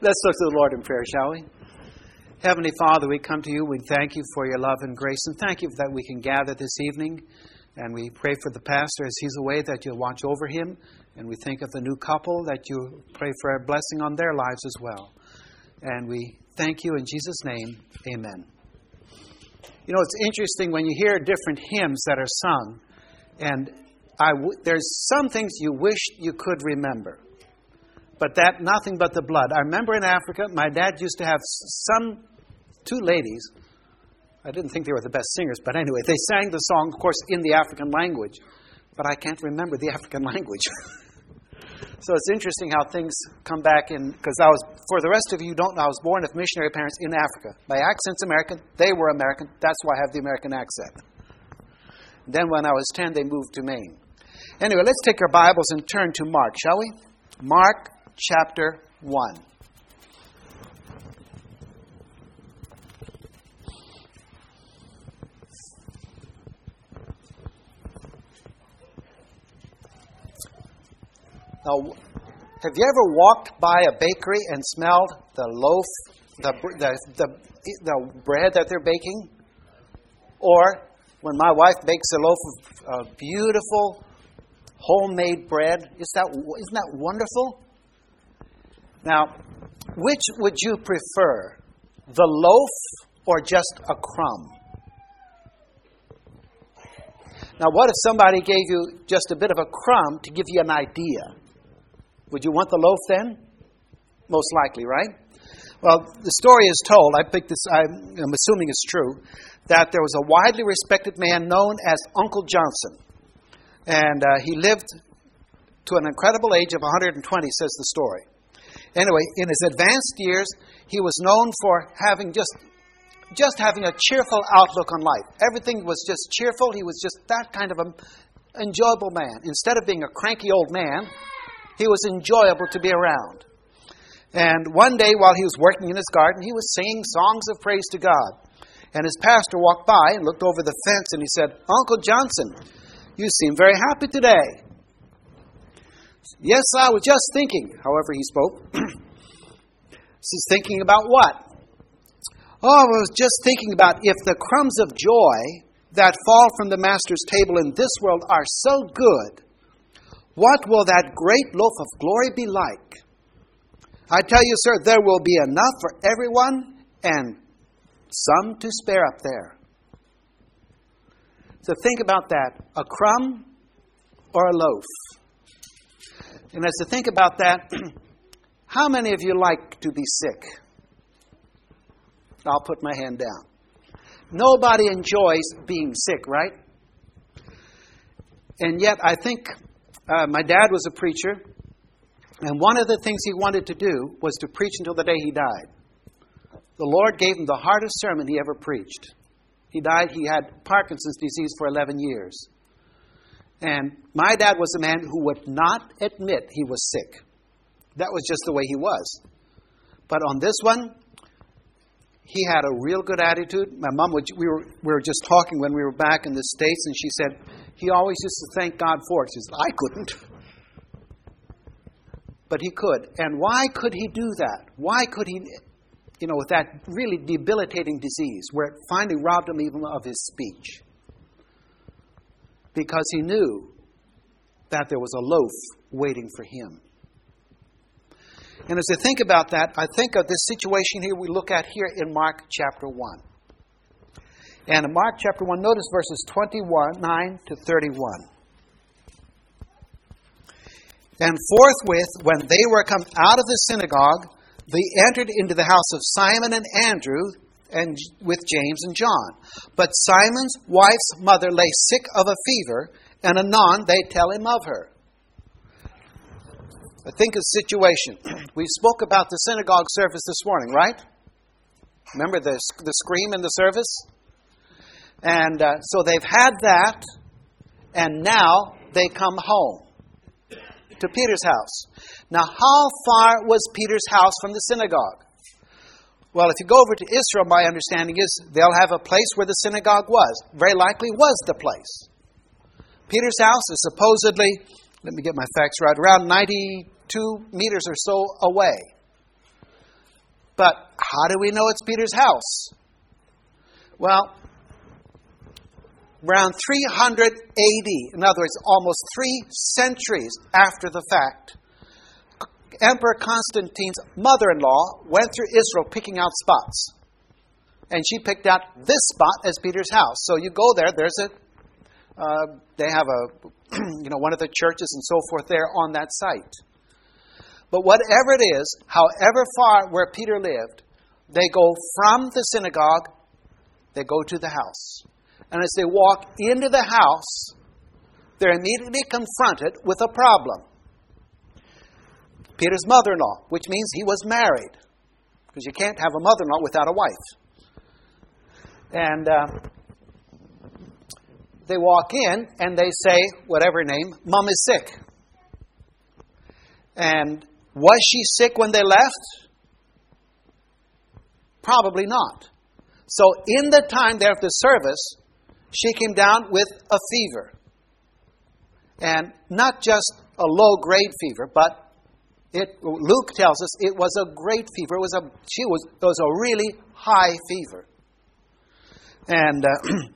Let's look to the Lord in prayer, shall we? Heavenly Father, we come to you. We thank you for your love and grace, and thank you that we can gather this evening. And we pray for the pastor as he's away, that you'll watch over him. And we think of the new couple, that you pray for a blessing on their lives as well. And we thank you in Jesus' name. Amen. You know, it's interesting when you hear different hymns that are sung, and there's some things you wish you could remember. But that, nothing but the blood. I remember in Africa, my dad used to have two ladies. I didn't think they were the best singers, but anyway, they sang the song, of course, in the African language. But I can't remember the African language. So it's interesting how things come back in, because for the rest of you who don't know, I was born of missionary parents in Africa. My accent's American. They were American. That's why I have the American accent. Then when I was 10, they moved to Maine. Anyway, let's take our Bibles and turn to Mark, shall we? Mark chapter 1. Now, have you ever walked by a bakery and smelled the loaf, the bread that they're baking? Or when my wife bakes a loaf of beautiful homemade bread, isn't that wonderful? Now, which would you prefer, the loaf or just a crumb? Now, what if somebody gave you just a bit of a crumb to give you an idea? Would you want the loaf then? Most likely, right? Well, the story is told, I'm assuming it's true, that there was a widely respected man known as Uncle Johnson. And he lived to an incredible age of 120, says the story. Anyway, in his advanced years, he was known for having just having a cheerful outlook on life. Everything was just cheerful. He was just that kind of an enjoyable man. Instead of being a cranky old man, he was enjoyable to be around. And one day while he was working in his garden, he was singing songs of praise to God. And his pastor walked by and looked over the fence and he said, "Uncle Johnson, you seem very happy today." "Yes, I was just thinking," however he spoke. He's thinking about what? "Oh, I was just thinking about if the crumbs of joy that fall from the master's table in this world are so good, what will that great loaf of glory be like? I tell you, sir, there will be enough for everyone and some to spare up there." So think about that. A crumb or a loaf? And as to think about that, how many of you like to be sick? I'll put my hand down. Nobody enjoys being sick, right? And yet I think my dad was a preacher, and one of the things he wanted to do was to preach until the day he died. The Lord gave him the hardest sermon he ever preached. He died, he had Parkinson's disease for 11 years. And my dad was a man who would not admit he was sick. That was just the way he was. But on this one, he had a real good attitude. My mom, we were just talking when we were back in the States, and she said, he always used to thank God for it. She said, I couldn't. But he could. And why could he do that? Why could he, with that really debilitating disease, where it finally robbed him even of his speech? Because he knew that there was a loaf waiting for him. And as I think about that, I think of this situation here we look at here in Mark chapter 1. And in Mark chapter 1, notice verses 9 to 31. "And forthwith, when they were come out of the synagogue, they entered into the house of Simon and Andrew, and with James and John. But Simon's wife's mother lay sick of a fever, and anon they tell him of her." I think of the situation. We spoke about the synagogue service this morning, right? Remember the scream in the service? And so they've had that, and now they come home to Peter's house. Now, how far was Peter's house from the synagogue? Well, if you go over to Israel, my understanding is they'll have a place where the synagogue was. Very likely was the place. Peter's house is supposedly, let me get my facts right, around 92 meters or so away. But how do we know it's Peter's house? Well, around 300 AD, in other words, almost 3 centuries after the fact, Emperor Constantine's mother-in-law went through Israel picking out spots. And she picked out this spot as Peter's house. So you go there, they have one of the churches and so forth there on that site. But whatever it is, however far where Peter lived, they go from the synagogue, they go to the house. And as they walk into the house, they're immediately confronted with a problem. Peter's mother-in-law, which means he was married. Because you can't have a mother-in-law without a wife. And they walk in and they say, whatever name, Mom is sick. And was she sick when they left? Probably not. So in the time there of the service, she came down with a fever. And not just a low-grade fever, but Luke tells us it was a great fever. It was a really high fever. And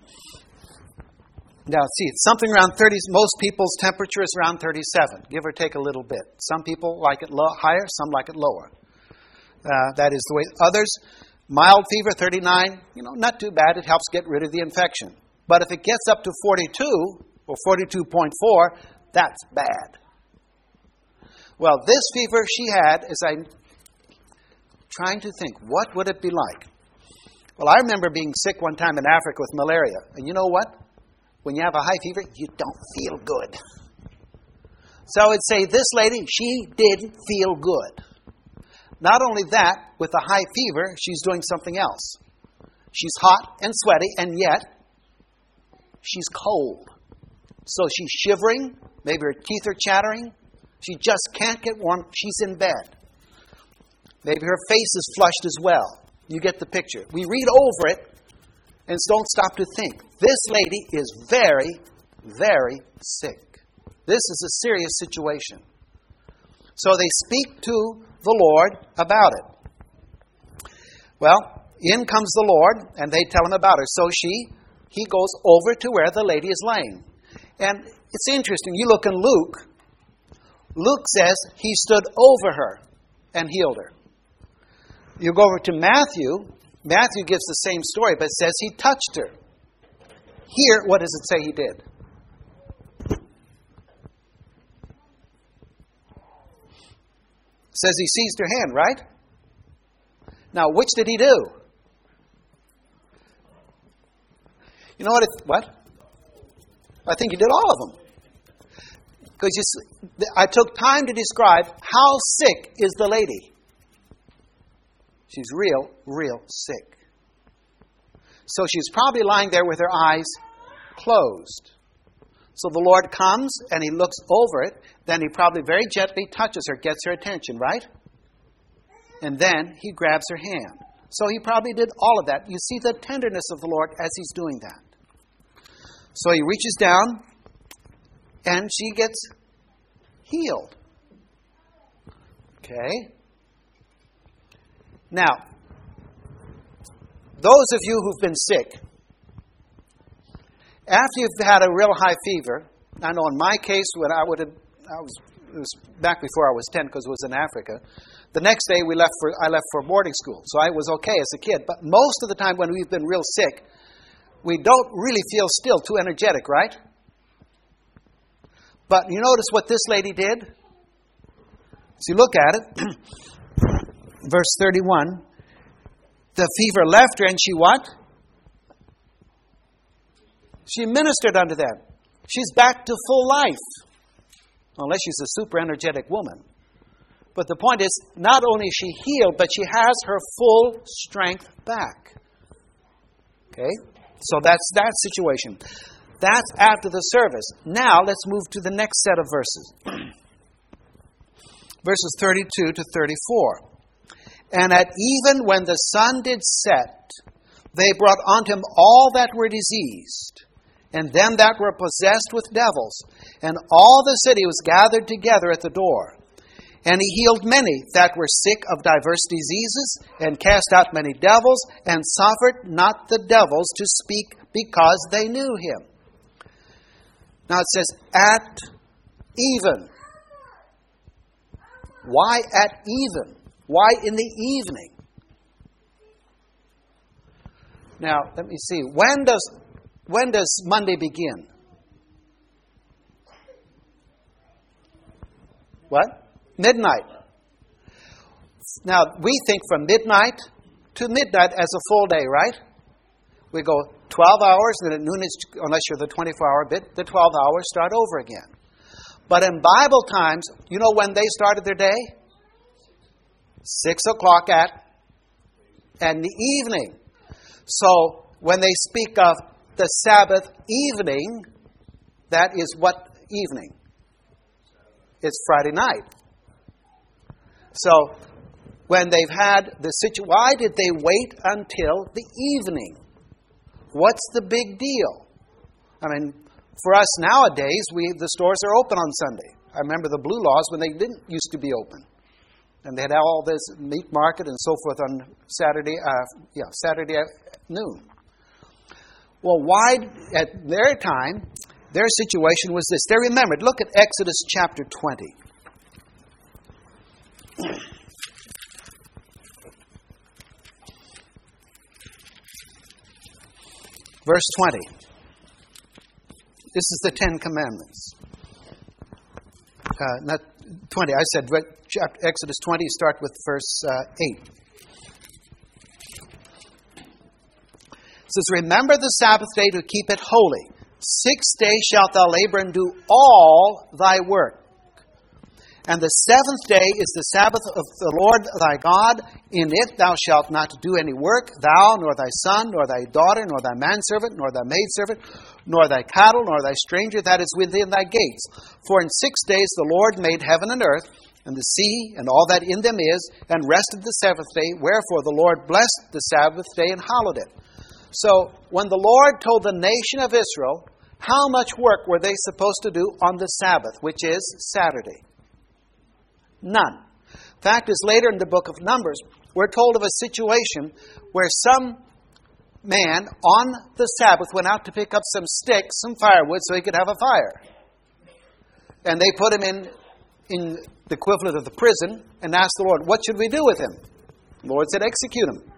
now, see, it's something around 30. Most people's temperature is around 37, give or take a little bit. Some people like it higher, some like it lower. That is the way. Others, mild fever, 39, not too bad. It helps get rid of the infection. But if it gets up to 42 or 42.4, that's bad. Well, this fever she had, as I'm trying to think, what would it be like? Well, I remember being sick one time in Africa with malaria. And you know what? When you have a high fever, you don't feel good. So I would say this lady, she didn't feel good. Not only that, with a high fever, she's doing something else. She's hot and sweaty, and yet she's cold. So she's shivering. Maybe her teeth are chattering. She just can't get warm. She's in bed. Maybe her face is flushed as well. You get the picture. We read over it and don't stop to think. This lady is very, very sick. This is a serious situation. So they speak to the Lord about it. Well, in comes the Lord, and they tell him about her. So he goes over to where the lady is laying. And it's interesting. You look in Luke. Luke says he stood over her and healed her. You go over to Matthew. Matthew gives the same story, but says he touched her. Here, what does it say he did? It says he seized her hand, right? Now, which did he do? You know what? I think he did all of them. Because I took time to describe how sick is the lady. She's real sick. So she's probably lying there with her eyes closed. So the Lord comes and he looks over it. Then he probably very gently touches her, gets her attention, right? And then he grabs her hand. So he probably did all of that. You see the tenderness of the Lord as he's doing that. So he reaches down and she gets healed. Okay? Now, those of you who've been sick, after you've had a real high fever, I know in my case, when it was back before I was 10 because it was in Africa. The next day I left for boarding school, so I was okay as a kid. But most of the time when we've been real sick, we don't really feel still too energetic, right? But you notice what this lady did? So you look at it, verse 31. The fever left her, and she what? She ministered unto them. She's back to full life. Unless she's a super energetic woman. But the point is, not only is she healed, but she has her full strength back. Okay? So that's that situation. That's after the service. Now let's move to the next set of verses. Verses 32 to 34. And at even when the sun did set, they brought unto him all that were diseased, and them that were possessed with devils. And all the city was gathered together at the door. And he healed many that were sick of diverse diseases, and cast out many devils, and suffered not the devils to speak, because they knew him. Now it says, at even. Why at even? Why in the evening? Now, let me see. When does Monday begin? What? Midnight. Now, we think from midnight to midnight as a full day, right? We go 12 hours, then at noon, unless you're the 24-hour bit, the 12 hours start over again. But in Bible times, you know when they started their day? 6 o'clock and the evening. So when they speak of the Sabbath evening, that is what evening? It's Friday night. So when they've had the situation, why did they wait until the evening? What's the big deal? I mean, for us nowadays, the stores are open on Sunday. I remember the Blue Laws when they didn't used to be open. And they had all this meat market and so forth on Saturday noon. Well, why, at their time, their situation was this. They remembered. Look at Exodus chapter 20. Verse 20. This is the Ten Commandments. Not 20. I said Exodus 20. Start with verse 8. It says, remember the Sabbath day to keep it holy. 6 days shalt thou labor and do all thy work. And the seventh day is the Sabbath of the Lord thy God. In it thou shalt not do any work, thou, nor thy son, nor thy daughter, nor thy manservant, nor thy maidservant, nor thy cattle, nor thy stranger that is within thy gates. For in 6 days the Lord made heaven and earth, and the sea, and all that in them is, and rested the seventh day. Wherefore the Lord blessed the Sabbath day and hallowed it. So when the Lord told the nation of Israel how much work were they supposed to do on the Sabbath, which is Saturday? None. Fact is, later in the book of Numbers, we're told of a situation where some man on the Sabbath went out to pick up some sticks, some firewood, so he could have a fire. And they put him in the equivalent of the prison and asked the Lord, what should we do with him? The Lord said, execute him.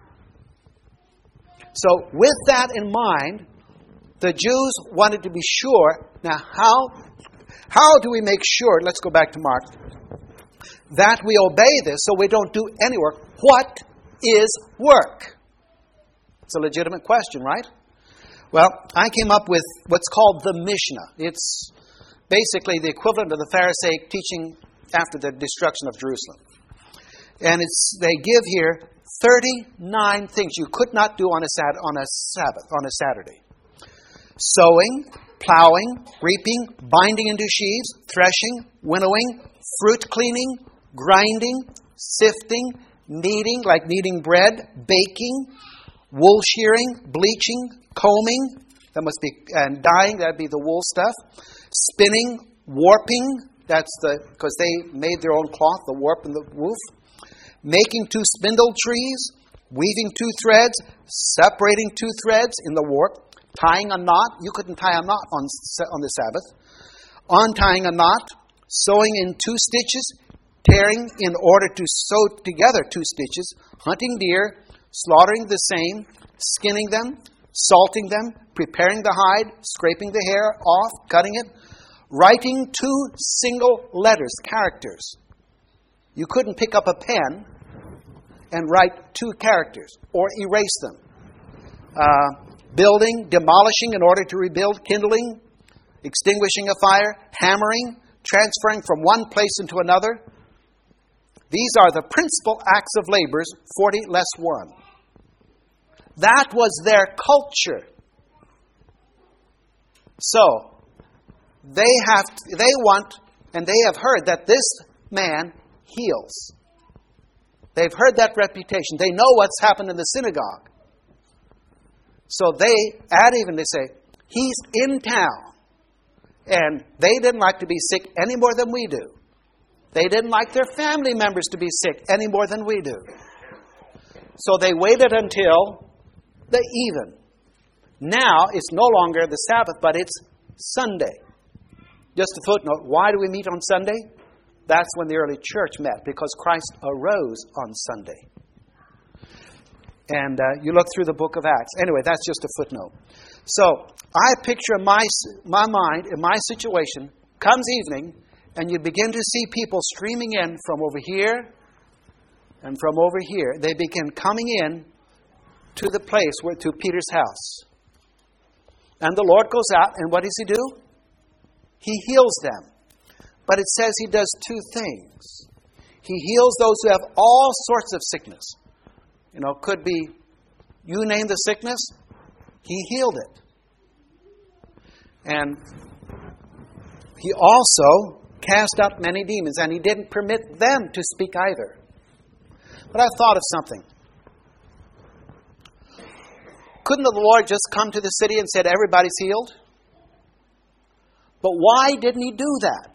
So with that in mind, the Jews wanted to be sure. Now, how do we make sure, let's go back to Mark, that we obey this so we don't do any work? What is work? It's a legitimate question, right? Well, I came up with what's called the Mishnah. It's basically the equivalent of the Pharisaic teaching after the destruction of Jerusalem. And they give here 39 things you could not do on a Sabbath, on a Saturday. Sowing, plowing, reaping, binding into sheaves, threshing, winnowing, fruit cleaning, grinding, sifting, kneading, like kneading bread, baking, wool shearing, bleaching, combing, that must be, and dyeing, that'd be the wool stuff, spinning, warping, that's because they made their own cloth, the warp and the woof, making 2 spindle trees, weaving 2 threads, separating 2 threads in the warp, tying a knot. You couldn't tie a knot on the Sabbath. Untying a knot, sewing in 2 stitches, tearing in order to sew together 2 stitches, hunting deer, slaughtering the same, skinning them, salting them, preparing the hide, scraping the hair off, cutting it, writing 2 single letters, characters. You couldn't pick up a pen and write 2 characters or erase them. Building, demolishing in order to rebuild, kindling, extinguishing a fire, hammering, transferring from one place into another. These are the principal acts of labors, 40 less 1. That was their culture. So, they want, and they have heard that this man heals. They've heard that reputation. They know what's happened in the synagogue. So they say, he's in town. And they didn't like to be sick any more than we do. They didn't like their family members to be sick any more than we do. So they waited until the even. Now it's no longer the Sabbath, but it's Sunday. Just a footnote, why do we meet on Sunday? That's when the early church met, because Christ arose on Sunday. And you look through the book of Acts. Anyway, that's just a footnote. So I picture in my mind, in my situation, comes evening, and you begin to see people streaming in from over here and from over here. They begin coming in to the place, to Peter's house. And the Lord goes out, and what does He do? He heals them. But it says He does two things. He heals those who have all sorts of sickness. Could be, you name the sickness, He healed it. And He also cast out many demons, and He didn't permit them to speak either. But I thought of something. Couldn't the Lord just come to the city and said, everybody's healed? But why didn't He do that?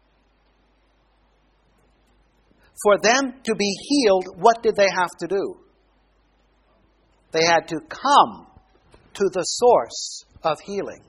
For them to be healed, what did they have to do? They had to come to the source of healing.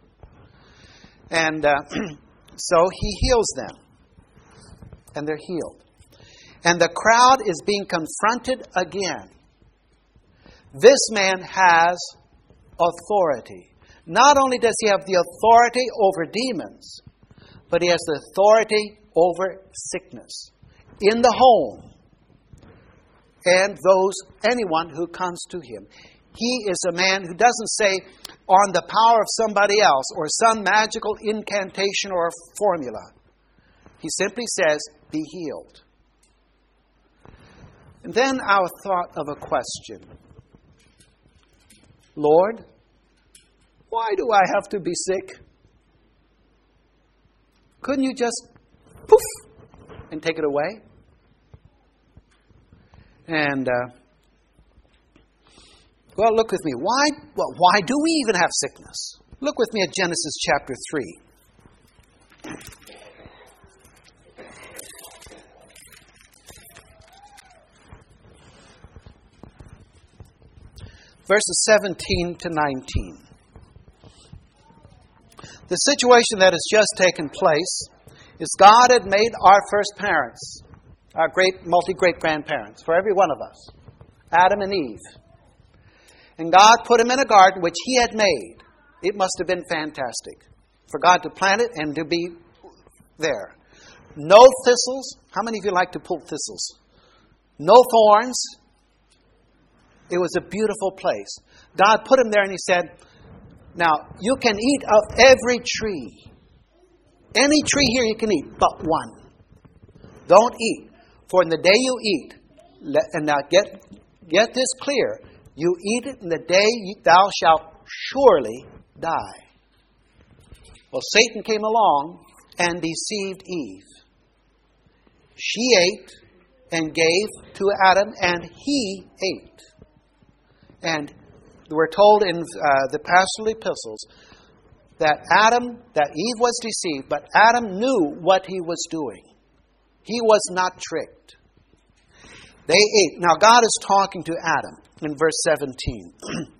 And so He heals them. And they're healed. And the crowd is being confronted again. This man has authority. Not only does he have the authority over demons, but he has the authority over sickness in the home and anyone who comes to him. He is a man who doesn't say on the power of somebody else or some magical incantation or formula. He simply says, be healed. And then I thought of a question. Lord, why do I have to be sick? Couldn't you just poof and take it away? And look with me. Why do we even have sickness? Look with me at Genesis chapter 3. Verses 17 to 19. The situation that has just taken place is God had made our first parents, our multi-great-grandparents, for every one of us, Adam and Eve. And God put them in a garden which He had made. It must have been fantastic for God to plant it and to be there. No thistles. How many of you like to pull thistles? No thorns. It was a beautiful place. God put him there and He said, now, you can eat of every tree. Any tree here you can eat, but one. Don't eat. For in the day you eat, and now get this clear, you eat it in the day thou shalt surely die. Well, Satan came along and deceived Eve. She ate and gave to Adam, and he ate. And we're told in the pastoral epistles that Eve was deceived, but Adam knew what he was doing. He was not tricked. They ate. Now God is talking to Adam in verse 17.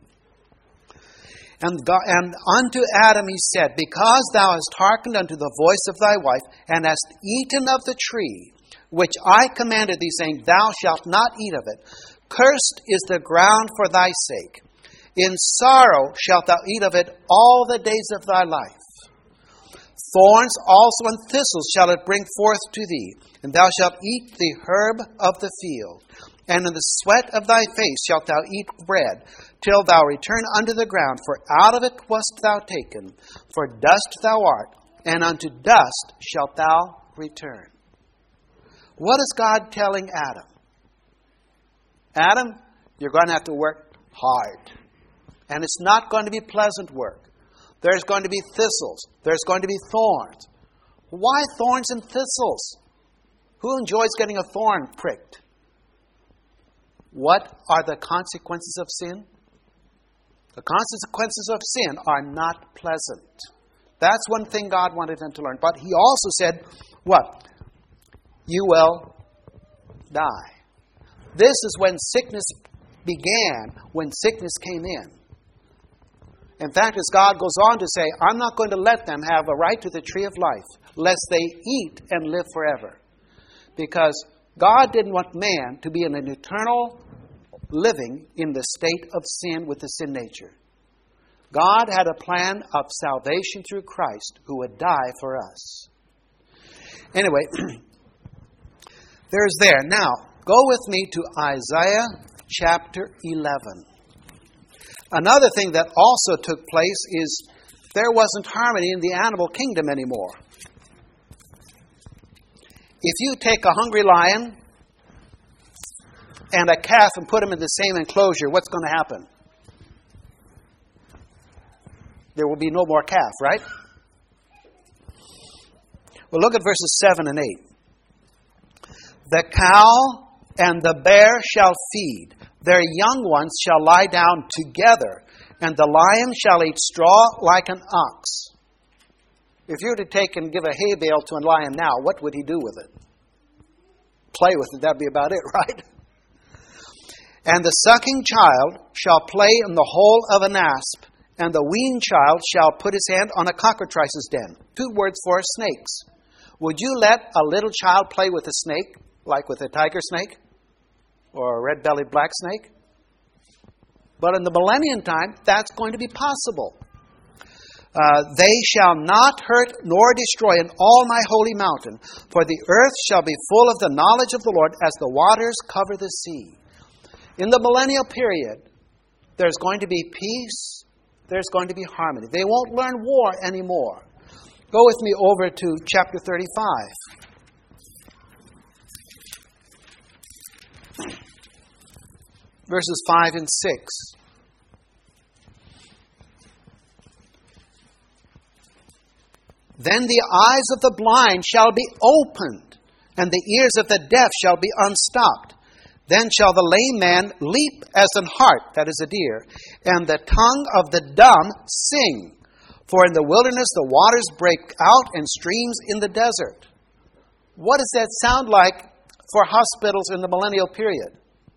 And unto Adam He said, because thou hast hearkened unto the voice of thy wife, and hast eaten of the tree, which I commanded thee, saying, thou shalt not eat of it. Cursed is the ground for thy sake. In sorrow shalt thou eat of it all the days of thy life. Thorns also and thistles shall it bring forth to thee, and thou shalt eat the herb of the field. And in the sweat of thy face shalt thou eat bread, till thou return unto the ground, for out of it wast thou taken. For dust thou art, and unto dust shalt thou return. What is God telling Adam? Adam, you're going to have to work hard. And it's not going to be pleasant work. There's going to be thistles. There's going to be thorns. Why thorns and thistles? Who enjoys getting a thorn pricked? What are the consequences of sin? The consequences of sin are not pleasant. That's one thing God wanted them to learn. But He also said, what? you will die. This is when sickness began, when sickness came in. In fact, as God goes on to say, I'm not going to let them have a right to the tree of life, lest they eat and live forever. Because God didn't want man to be in an eternal living in the state of sin with the sin nature. God had a plan of salvation through Christ who would die for us. Anyway, there's there. Now, go with me to Isaiah chapter 11. Another thing that also took place is there wasn't harmony in the animal kingdom anymore. If you take a hungry lion and a calf and put them in the same enclosure, what's going to happen? There will be no more calf, right? Well, look at verses 7 and 8. The cow and the bear shall feed. Their young ones shall lie down together, and the lion shall eat straw like an ox. If you were to take and give a hay bale to a lion now, what would he do with it? Play with it. That'd be about it, right? And the sucking child shall play in the hole of an asp, and the weaned child shall put his hand on a cockatrice's den. 2 words for snakes. Would you let a little child play with a snake, like with a tiger snake or a red-bellied black snake? But in the millennium time, that's going to be possible. They shall not hurt nor destroy in all my holy mountain, for the earth shall be full of the knowledge of the Lord as the waters cover the sea. In the millennial period, there's going to be peace, there's going to be harmony. They won't learn war anymore. Go with me over to chapter 35. Verses 5 and 6. Then the eyes of the blind shall be opened, and the ears of the deaf shall be unstopped. Then shall the lame man leap as an hart, that is a deer, and the tongue of the dumb sing. For in the wilderness the waters break out and streams in the desert. What does that sound like for hospitals in the millennial period?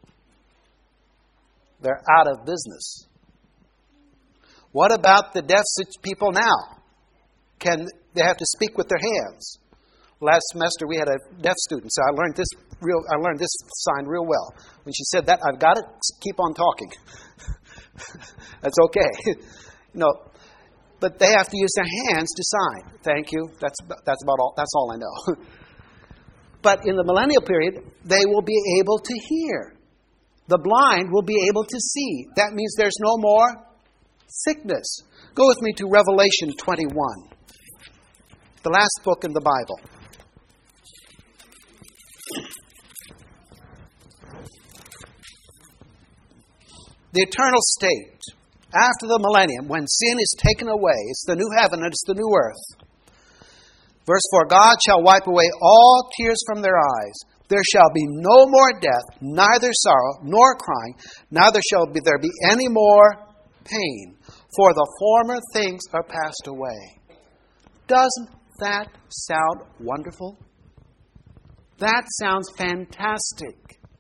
They're out of business. What about the deaf people now? They have to speak with their hands. Last semester we had a deaf student, so I learned this sign real well. When she said that, I've got it, keep on talking. That's okay. But they have to use their hands to sign. Thank you. That's about all. That's all I know. But in the millennial period, they will be able to hear. The blind will be able to see. That means there's no more sickness. Go with me to Revelation 21, the last book in the Bible. The eternal state, after the millennium, when sin is taken away, it's the new heaven and it's the new earth. Verse 4, God shall wipe away all tears from their eyes. There shall be no more death, neither sorrow, nor crying, neither shall there be any more pain, for the former things are passed away. Doesn't that sound wonderful? That sounds fantastic.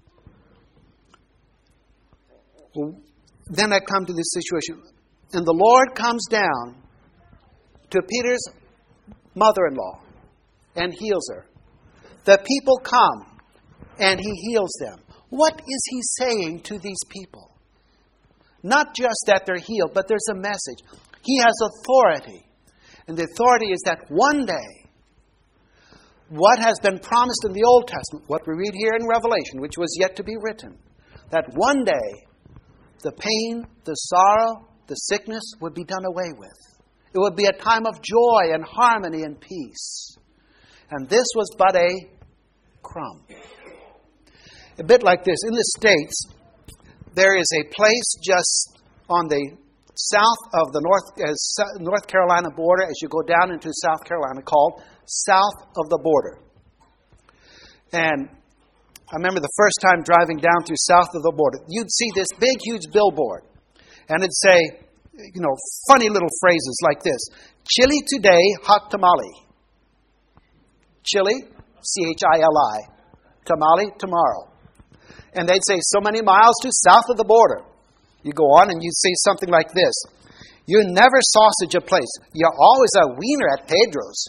Then I come to this situation. And the Lord comes down to Peter's mother-in-law and heals her. The people come and he heals them. What is he saying to these people? Not just that they're healed, but there's a message. He has authority. And the authority is that one day, what has been promised in the Old Testament, what we read here in Revelation, which was yet to be written, that one day, the pain, the sorrow, the sickness would be done away with. It would be a time of joy and harmony and peace. And this was but a crumb. A bit like this. In the States, there is a place just on the south of the North Carolina border as you go down into South Carolina called South of the Border. And I remember the first time driving down through South of the Border. You'd see this big, huge billboard. And it'd say, funny little phrases like this. Chili today, hot tamale. Chili C-H-I-L-I. Tamale, tomorrow. And they'd say so many miles to south of the border. You go on and you'd say something like this. You never sausage a place. You're always a wiener at Pedro's.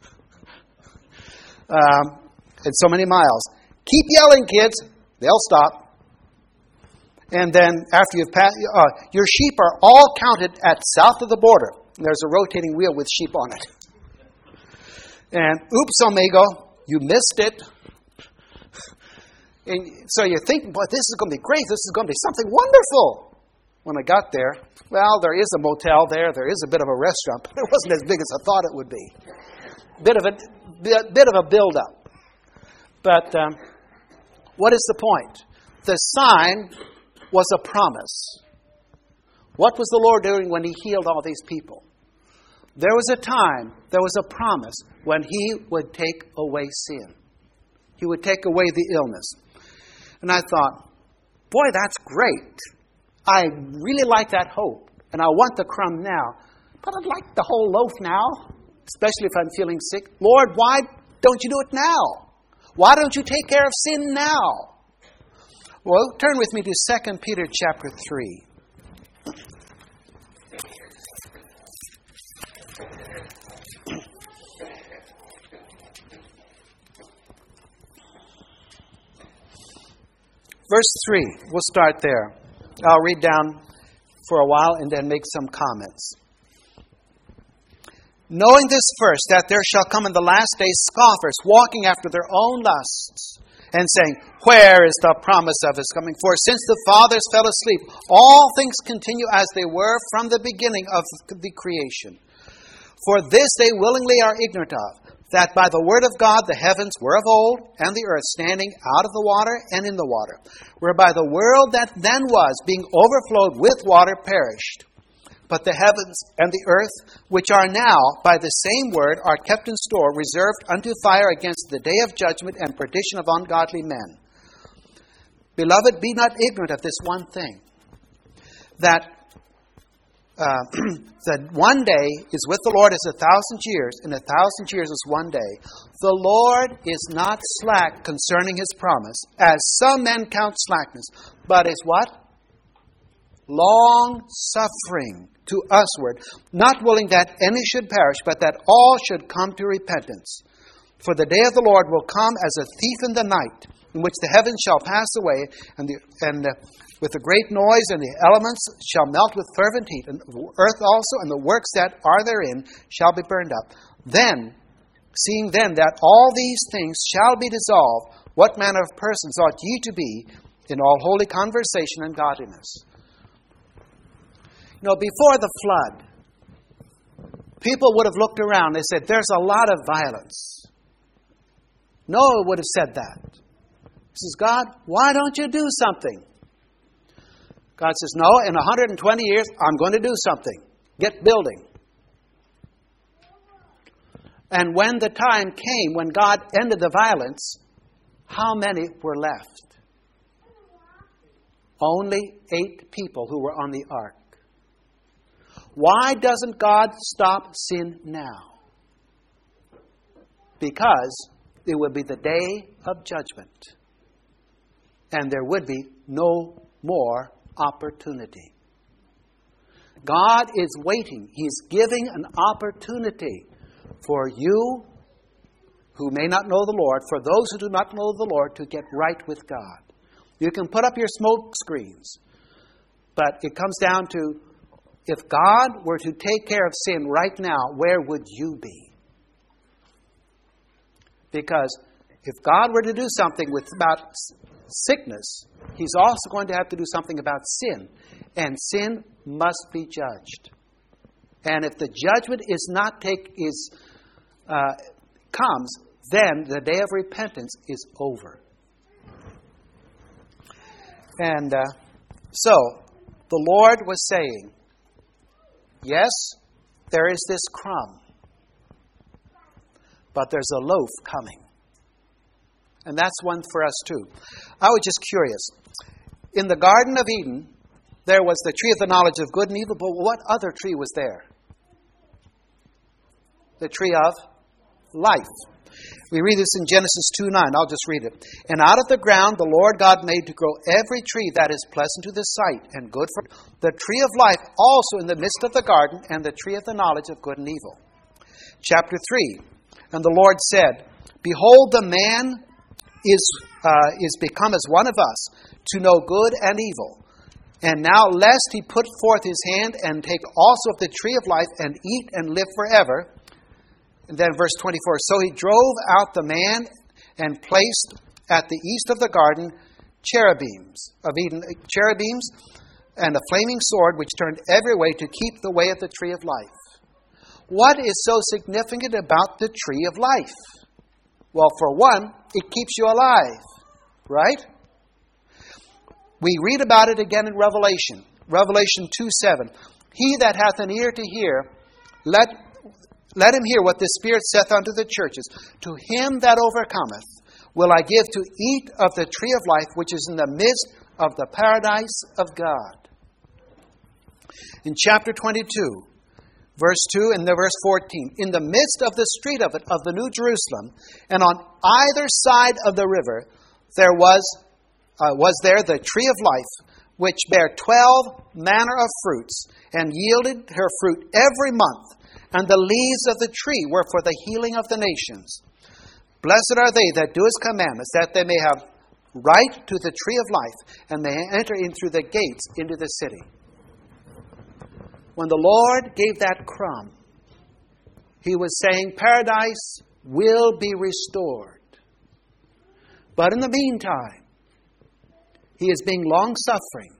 And so many miles. Keep yelling, kids. They'll stop. And then after you've passed, your sheep are all counted at south of the border. There's a rotating wheel with sheep on it. And oops, amigo, you missed it. And so you're thinking, boy, this is going to be great. This is going to be something wonderful. When I got there, well, there is a motel there. There is a bit of a restaurant, but it wasn't as big as I thought it would be. Bit of a build-up. But what is the point? The sign was a promise. What was the Lord doing when He healed all these people? There was a time, there was a promise when He would take away sin. He would take away the illness. And I thought, boy, that's great. I really like that hope. And I want the crumb now. But I'd like the whole loaf now, especially if I'm feeling sick. Lord, why don't you do it now? Why don't you take care of sin now? Well, turn with me to 2 Peter chapter 3. Verse 3, we'll start there. I'll read down for a while and then make some comments. Knowing this first, that there shall come in the last days scoffers, walking after their own lusts, and saying, where is the promise of His coming? For since the fathers fell asleep, all things continue as they were from the beginning of the creation. For this they willingly are ignorant of, that by the word of God the heavens were of old, and the earth standing out of the water and in the water, whereby the world that then was, being overflowed with water, perished. But the heavens and the earth, which are now by the same word, are kept in store, reserved unto fire against the day of judgment and perdition of ungodly men. Beloved, be not ignorant of this one thing, that that one day is with the Lord as 1,000 years, and 1,000 years is one day. The Lord is not slack concerning His promise, as some men count slackness, but is what? Long-suffering to usward, not willing that any should perish, but that all should come to repentance. For the day of the Lord will come as a thief in the night, in which the heavens shall pass away, and with a great noise, and the elements shall melt with fervent heat, and the earth also, and the works that are therein shall be burned up. Then, seeing then that all these things shall be dissolved, what manner of persons ought ye to be in all holy conversation and godliness? You know, before the flood, people would have looked around. They said, there's a lot of violence. Noah would have said that. He says, God, why don't you do something? God says, no, in 120 years, I'm going to do something. Get building. And when the time came, when God ended the violence, how many were left? Only 8 people who were on the ark. Why doesn't God stop sin now? Because it would be the day of judgment. And there would be no more opportunity. God is waiting. He's giving an opportunity for you who may not know the Lord, for those who do not know the Lord, to get right with God. You can put up your smoke screens, but it comes down to, if God were to take care of sin right now, where would you be? Because if God were to do something about sickness, He's also going to have to do something about sin. And sin must be judged. And if the judgment comes, then the day of repentance is over. And so, the Lord was saying, yes, there is this crumb, but there's a loaf coming. And that's one for us too. I was just curious. In the Garden of Eden, there was the tree of the knowledge of good and evil, but what other tree was there? The tree of life. We read this in Genesis 2:9. I'll just read it. And out of the ground the Lord God made to grow every tree that is pleasant to the sight and good for the tree of life also in the midst of the garden, and the tree of the knowledge of good and evil. Chapter 3. And the Lord said, Behold, the man is become as one of us, to know good and evil. And now lest he put forth his hand and take also of the tree of life and eat and live forever. And then verse 24, So he drove out the man and placed at the east of the garden cherubims and a flaming sword which turned every way to keep the way of the tree of life. What is so significant about the tree of life? Well, for one, it keeps you alive, right? We read about it again in Revelation. Revelation 2:7. He that hath an ear to hear, let him hear what the Spirit saith unto the churches. To him that overcometh will I give to eat of the tree of life, which is in the midst of the paradise of God. In chapter 22, verse 2 and the verse 14. In the midst of the street of it, of the New Jerusalem, and on either side of the river, there was there the tree of life, which bare 12 manner of fruits, and yielded her fruit every month. And the leaves of the tree were for the healing of the nations. Blessed are they that do his commandments, that they may have right to the tree of life, and may enter in through the gates into the city. When the Lord gave that crumb, he was saying paradise will be restored. But in the meantime, he is being long-suffering.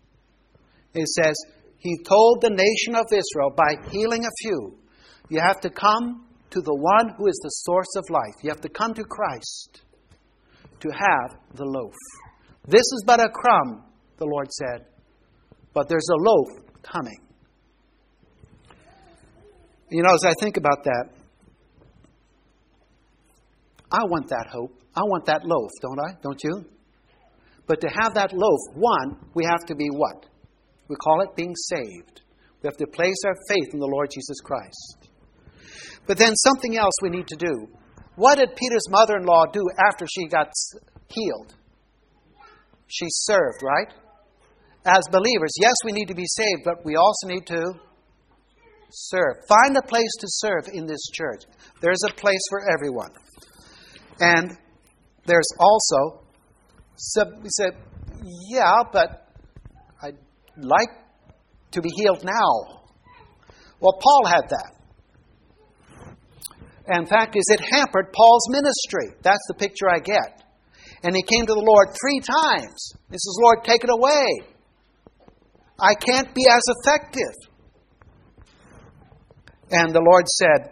It says, he told the nation of Israel by healing a few, you have to come to the one who is the source of life. You have to come to Christ to have the loaf. This is but a crumb, the Lord said, but there's a loaf coming. You know, as I think about that, I want that hope. I want that loaf, don't I? Don't you? But to have that loaf, one, we have to be what? We call it being saved. We have to place our faith in the Lord Jesus Christ. But then something else we need to do. What did Peter's mother-in-law do after she got healed? She served, right? As believers, yes, we need to be saved, but we also need to serve. Find a place to serve in this church. There's a place for everyone. And there's also, we said, yeah, but I'd like to be healed now. Well, Paul had that. And fact is, it hampered Paul's ministry. That's the picture I get. And he came to the Lord 3 times. He says, Lord, take it away. I can't be as effective. And the Lord said,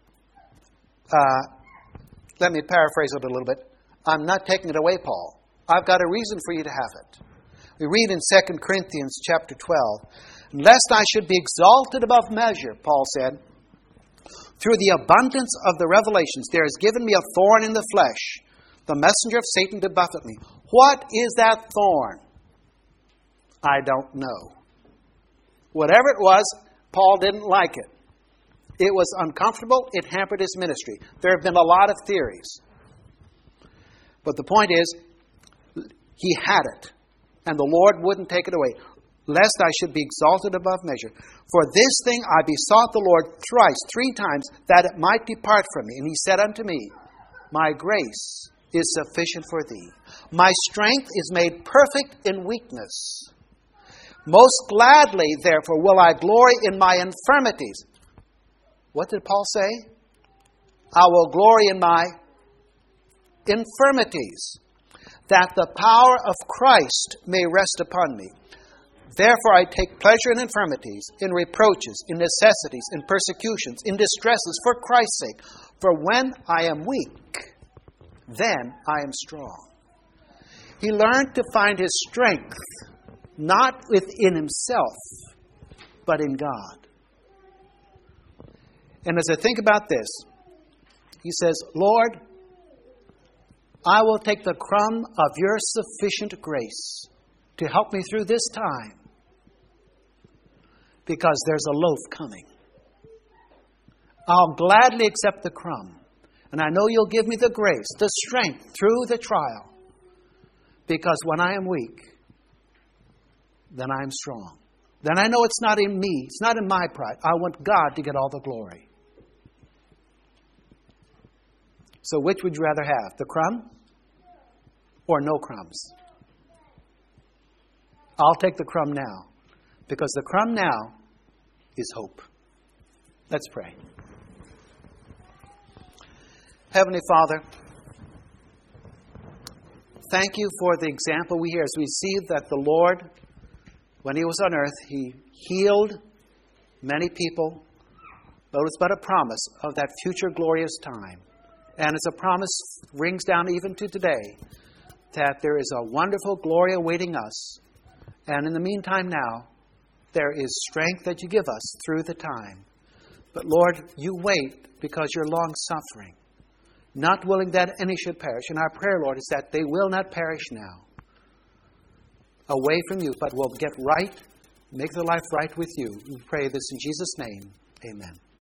let me paraphrase it a little bit. I'm not taking it away, Paul. I've got a reason for you to have it. We read in 2 Corinthians chapter 12, lest I should be exalted above measure, Paul said, through the abundance of the revelations, there is given me a thorn in the flesh, the messenger of Satan to buffet me. What is that thorn? I don't know. Whatever it was, Paul didn't like it. It was uncomfortable. It hampered his ministry. There have been a lot of theories. But the point is, he had it. And the Lord wouldn't take it away. Lest I should be exalted above measure. For this thing I besought the Lord 3 times, that it might depart from me. And he said unto me, my grace is sufficient for thee. My strength is made perfect in weakness. Most gladly, therefore, will I glory in my infirmities. What did Paul say? I will glory in my infirmities, that the power of Christ may rest upon me. Therefore I take pleasure in infirmities, in reproaches, in necessities, in persecutions, in distresses, for Christ's sake. For when I am weak, then I am strong. He learned to find his strength, not within himself, but in God. And as I think about this, he says, Lord, I will take the crumb of your sufficient grace to help me through this time, because there's a loaf coming. I'll gladly accept the crumb, And I know you'll give me the grace, the strength through the trial. Because when I am weak, then I am strong. Then I know it's not in me. It's not in my pride. I want God to get all the glory. So which would you rather have? The crumb or no crumbs? I'll take the crumb now. Because the crumb now is hope. Let's pray. Heavenly Father, thank you for the example we hear as we see that the Lord, when He was on earth, He healed many people, but it was but a promise of that future glorious time. And as a promise rings down even to today, that there is a wonderful glory awaiting us. And in the meantime now, there is strength that you give us through the time. But Lord, you wait because you're long-suffering, not willing that any should perish. And our prayer, Lord, is that they will not perish now, away from you, but will get right, make their life right with you. We pray this in Jesus' name. Amen.